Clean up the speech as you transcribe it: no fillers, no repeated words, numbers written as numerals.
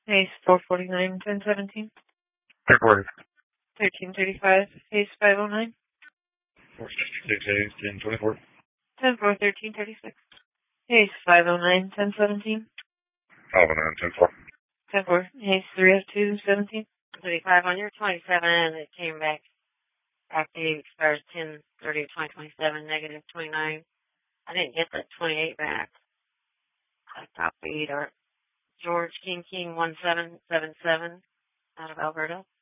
Ace 449, 1017. Recorded. 1335, Ace 509. 466, Ace 1024. 10-4, 1336. Ace 509, 1017. 509, 10-4. 10-4, Ace 302, 17. 35 on your 27, it came back active, expires 10/30/2027, negative 29. I didn't get that 28 back. I copied our George King 1777 out of Alberta.